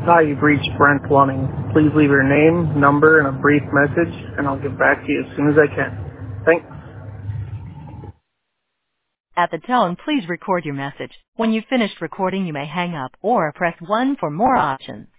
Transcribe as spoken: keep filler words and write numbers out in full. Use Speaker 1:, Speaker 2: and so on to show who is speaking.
Speaker 1: Hi, you've reached Brent Plumbing. Please leave your name, number, and a brief message, and I'll get back to you as soon as I can. Thanks.
Speaker 2: At the tone, please record your message. When you've finished recording, you may hang up or press one for more options.